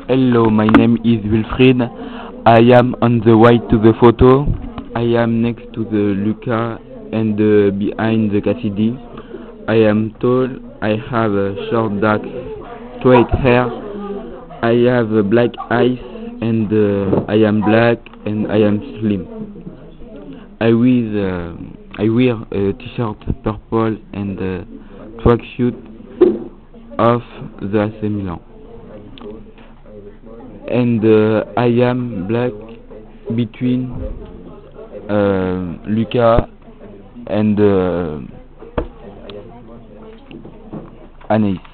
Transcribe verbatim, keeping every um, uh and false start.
Hello, my name is Wilfried. I am on the way to the photo. I am next to the Luca and uh, behind the Cassidy. I am tall. I have a short dark straight hair. I have uh, black eyes and uh, I am black and I am slim. I wear uh, I wear a t-shirt purple and a tracksuit of the A C Milan. And uh, I am black between uh, Luca and uh, Anaïs.